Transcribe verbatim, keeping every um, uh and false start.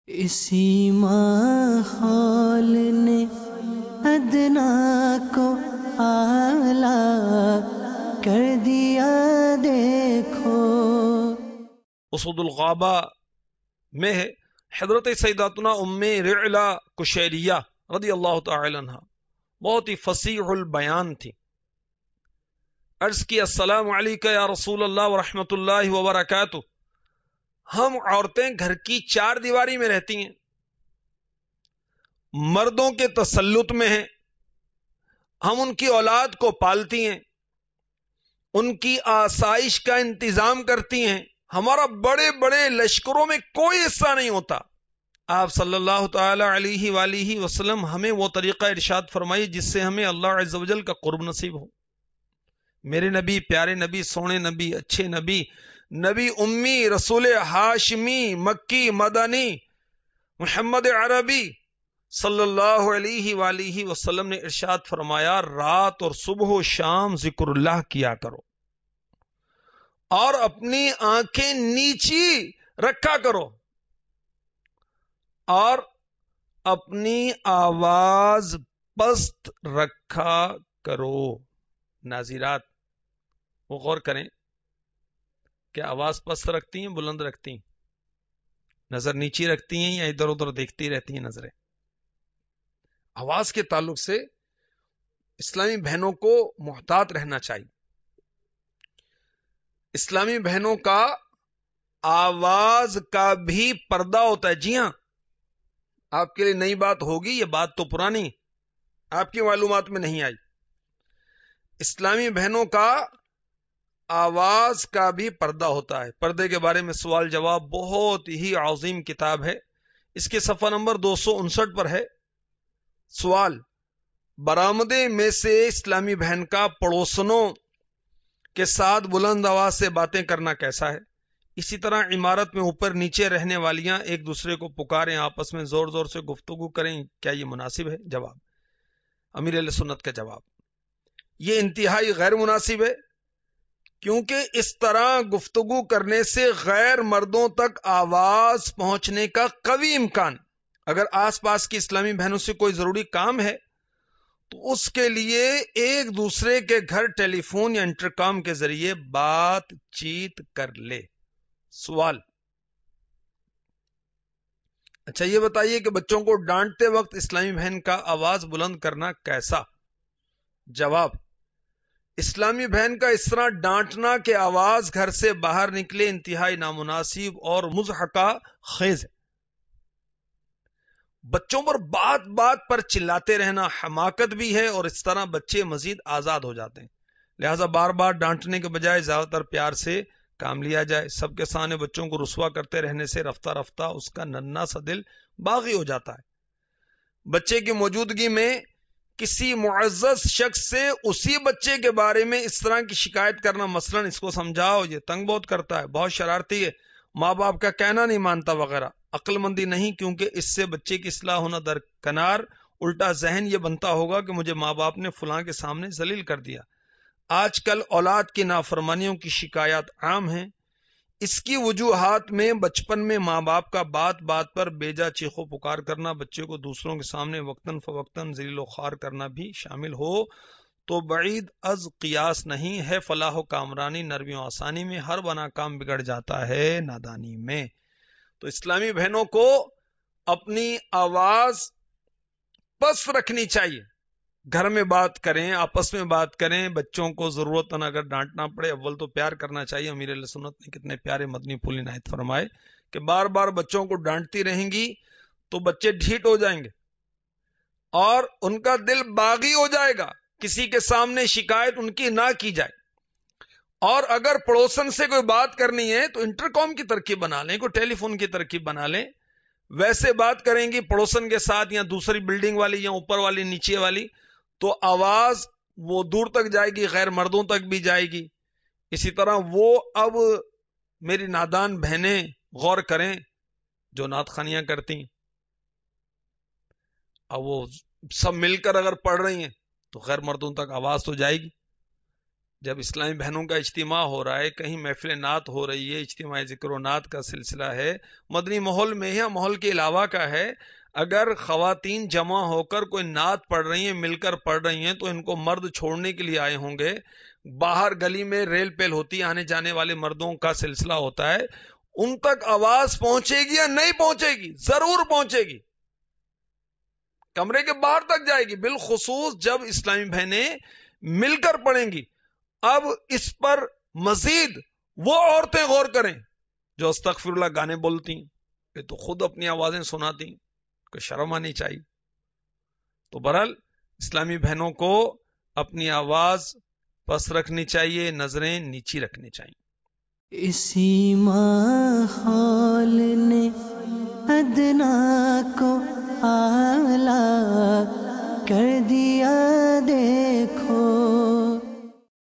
اسی ماحول نے ادنا کو اعلیٰ کر دیا دیکھو۔ اسود الغابہ میں ہے حضرت سیداتنا ام رعلا کشیریہ رضی اللہ تعالی عنہ بہت ہی فصیح البیان تھی۔ عرض کی السلام علیکہ یا رسول اللہ ورحمۃ اللہ وبرکاتہ، ہم عورتیں گھر کی چار دیواری میں رہتی ہیں، مردوں کے تسلط میں ہیں، ہم ان کی اولاد کو پالتی ہیں، ان کی آسائش کا انتظام کرتی ہیں، ہمارا بڑے بڑے لشکروں میں کوئی حصہ نہیں ہوتا۔ آپ صلی اللہ تعالی علیہ وآلہ وسلم ہمیں وہ طریقہ ارشاد فرمائی جس سے ہمیں اللہ عز و جل کا قرب نصیب ہو۔ میرے نبی، پیارے نبی، سونے نبی، اچھے نبی، نبی امی، رسول ہاشمی، مکی، مدنی، محمد عربی صلی اللہ علیہ وآلہ وسلم نے ارشاد فرمایا، رات اور صبح و شام ذکر اللہ کیا کرو اور اپنی آنکھیں نیچی رکھا کرو اور اپنی آواز پست رکھا کرو۔ ناظرات وہ غور کریں کہ آواز پست رکھتی ہیں، بلند رکھتی ہیں، نظر نیچی رکھتی ہیں یا ادھر ادھر دیکھتی رہتی ہیں نظریں؟ آواز کے تعلق سے اسلامی بہنوں کو محتاط رہنا چاہیے۔ اسلامی بہنوں کا آواز کا بھی پردہ ہوتا ہے۔ جی ہاں، آپ کے لیے نئی بات ہوگی، یہ بات تو پرانی آپ کی معلومات میں نہیں آئی۔ اسلامی بہنوں کا آواز کا بھی پردہ ہوتا ہے۔ پردے کے بارے میں سوال جواب بہت ہی عظیم کتاب ہے، اس کے صفحہ نمبر دو سو انسٹھ پر ہے۔ سوال: برآمدے میں سے اسلامی بہن کا پڑوسنوں کے ساتھ بلند آواز سے باتیں کرنا کیسا ہے؟ اسی طرح عمارت میں اوپر نیچے رہنے والیاں ایک دوسرے کو پکاریں، آپس میں زور زور سے گفتگو کریں، کیا یہ مناسب ہے؟ جواب: امیر اہل سنت کا جواب: یہ انتہائی غیر مناسب ہے، کیونکہ اس طرح گفتگو کرنے سے غیر مردوں تک آواز پہنچنے کا قوی امکان۔ اگر آس پاس کی اسلامی بہنوں سے کوئی ضروری کام ہے تو اس کے لیے ایک دوسرے کے گھر ٹیلی فون یا انٹرکام کے ذریعے بات چیت کر لے۔ سوال: اچھا یہ بتائیے کہ بچوں کو ڈانٹتے وقت اسلامی بہن کا آواز بلند کرنا کیسا؟ جواب: اسلامی بہن کا اس طرح ڈانٹنا کہ آواز گھر سے باہر نکلے انتہائی نامناسب اور مضحکہ خیز ہے۔ بچوں پر بات بات پر چلاتے رہنا حماقت بھی ہے اور اس طرح بچے مزید آزاد ہو جاتے ہیں۔ لہذا بار بار ڈانٹنے کے بجائے زیادہ تر پیار سے کام لیا جائے۔ سب کے سامنے بچوں کو رسوا کرتے رہنے سے رفتہ رفتہ اس کا ننھا سا دل باغی ہو جاتا ہے۔ بچے کی موجودگی میں کسی معزز شخص سے اسی بچے کے بارے میں اس طرح کی شکایت کرنا، مثلا اس کو سمجھاؤ یہ تنگ بہت کرتا ہے، بہت شرارتی ہے، ماں باپ کا کہنا نہیں مانتا وغیرہ، عقل مندی نہیں، کیونکہ اس سے بچے کی اصلاح ہونا درکنار، الٹا ذہن یہ بنتا ہوگا کہ مجھے ماں باپ نے فلاں کے سامنے ذلیل کر دیا۔ آج کل اولاد کی نافرمانیوں کی شکایات عام ہیں۔ اس کی وجوہات میں بچپن میں ماں باپ کا بات بات پر بیجا چیخو پکار کرنا، بچے کو دوسروں کے سامنے وقتاً فوقتاً ذلیل و خوار کرنا بھی شامل ہو تو بعید از قیاس نہیں ہے۔ فلاح و کامرانی نرمی و آسانی میں، ہر بنا کام بگڑ جاتا ہے نادانی میں۔ تو اسلامی بہنوں کو اپنی آواز پست رکھنی چاہیے۔ گھر میں بات کریں، آپس میں بات کریں، بچوں کو ضرورت نہ اگر ڈانٹنا پڑے، اول تو پیار کرنا چاہیے۔ امیر اہل سنت نے کتنے پیارے مدنی پھول عنایت فرمائے کہ بار بار بچوں کو ڈانٹتی رہیں گی تو بچے ڈھیٹ ہو جائیں گے اور ان کا دل باغی ہو جائے گا۔ کسی کے سامنے شکایت ان کی نہ کی جائے، اور اگر پڑوسن سے کوئی بات کرنی ہے تو انٹرکام کی ترکیب بنا لیں، کوئی ٹیلی فون کی ترکیب بنا لیں، ویسے بات کریں گی پڑوسن کے ساتھ یا دوسری بلڈنگ والی یا اوپر والی نیچے والی، تو آواز وہ دور تک جائے گی، غیر مردوں تک بھی جائے گی۔ اسی طرح وہ اب میری نادان بہنیں غور کریں جو نعت خوانیاں کرتی ہیں، اب وہ سب مل کر اگر پڑھ رہی ہیں تو غیر مردوں تک آواز تو جائے گی۔ جب اسلامی بہنوں کا اجتماع ہو رہا ہے، کہیں محفل نعت ہو رہی ہے، اجتماع ذکر و نعت کا سلسلہ ہے، مدنی ماحول میں یا ماحول کے علاوہ کا ہے، اگر خواتین جمع ہو کر کوئی نعت پڑھ رہی ہیں، مل کر پڑھ رہی ہیں، تو ان کو مرد چھوڑنے کے لیے آئے ہوں گے. باہر گلی میں ریل پیل ہوتی ہے، آنے جانے والے مردوں کا سلسلہ ہوتا ہے، ان تک آواز پہنچے گی یا نہیں پہنچے گی؟ ضرور پہنچے گی، کمرے کے باہر تک جائے گی، بالخصوص جب اسلامی بہنیں مل کر پڑھیں گی. اب اس پر مزید وہ عورتیں غور کریں جو استغفر اللہ گانے بولتی ہیں، یہ تو خود اپنی آوازیں سناتی ہیں، کوئی شرم آنی چاہیے. تو بہرحال اسلامی بہنوں کو اپنی آواز پس رکھنی چاہیے، نظریں نیچی رکھنی چاہیے. اسی ماحول نے ادنا کو اعلیٰ کر دیا دیکھو.